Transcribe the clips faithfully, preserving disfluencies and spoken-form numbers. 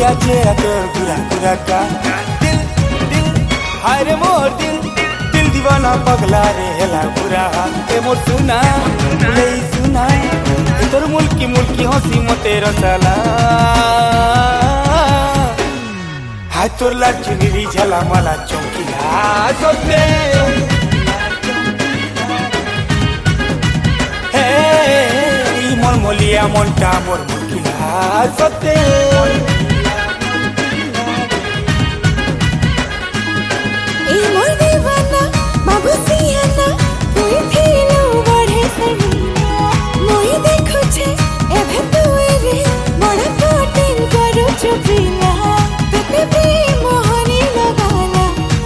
गोरिया चेहरा तोर गुरा गुरा का दिल दिल हाय रे मोर दिल दिल दीवाना पगला रे हेला बुरा ए मोर सुना ले सुना तोर मुल्की मुल्की हंसी मते रसाला हाय तोर लाचुनी झला मला चौकीला सोते मोलिया मोन्टा मोर मुल्किला सोते ए मोर दीवाना बाबू सियाना तुई थीलो बढ़े समीना मोई देखो छे एभे तुई रे बड़ा कटिंग करू चुपिला तेते प्रेम मोहनी लगाला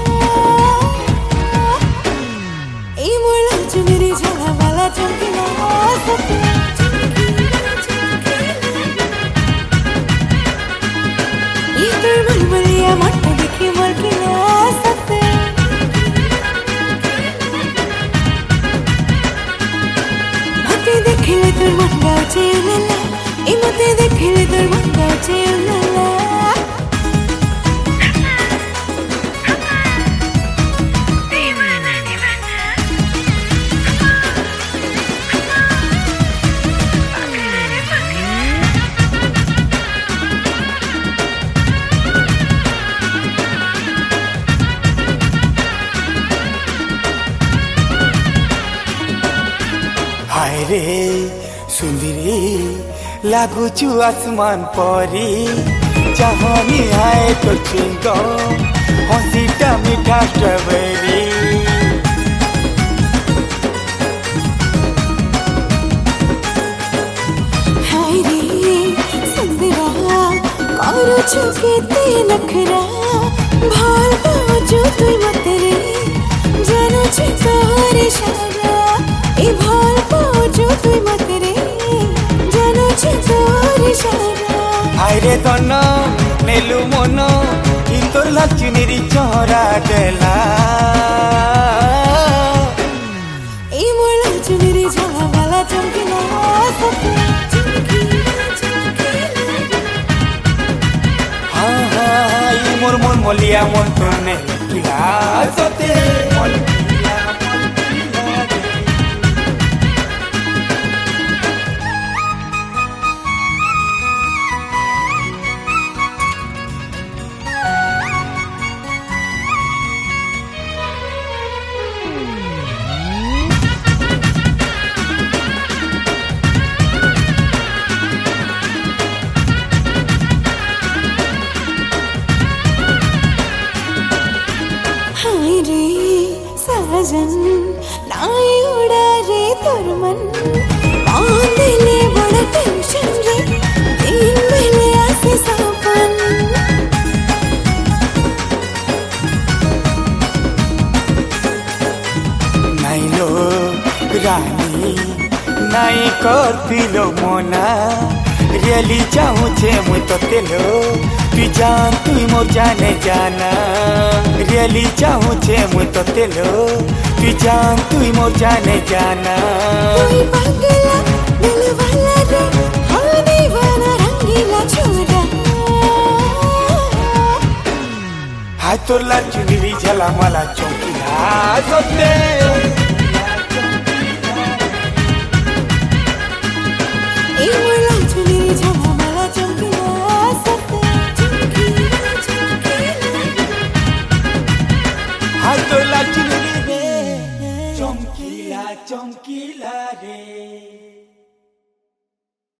ए मोर लाचुनी झला वाला चमकीला सोते बुलबुलिया मोटे दिखी मोर किला सते मते देखले तोर मन गाउचे उलाला ए मते देखले तोर मन गाउचे उलाला हाय रे सुंदरी लागुचु आसमान परी चाहनी आए तो चिंगो हंसीटा मीठा स्ट्रॉबेरी हाय रे सुंदरा करू छुकेते नखरा भाल पाजो तुई मते रे जानो छे तोर इशारा ए भाल पाजो तुई मते रे जानो छे तोर इशारा हाय रे तन नेलु मन इ तोर लाचुनी चोरा देला ए मोर लाचुनी झला वाला चमकीला सोते हाँ हाँ इ मोर मोर मोलिया मोर तोने किला सोते हाय रे साजन नाई उड़ा रे तोर मन बांधले बड़ा टेंशन रे दिन मिले आसे सपन नाई लो रानी नाई करतिलो मना रियली चाहूँ छे मुई तो तेलो तु जान तुई मोर जाने जाना रियली चाहूँ छे मुई तो तेलो तु जान तुई मोर जाने जाना तुई पगला दिल वाला रे हाँ दीवाना रंगीला छोरा हाय तोर लाचुनी झला मला चौकीला सोते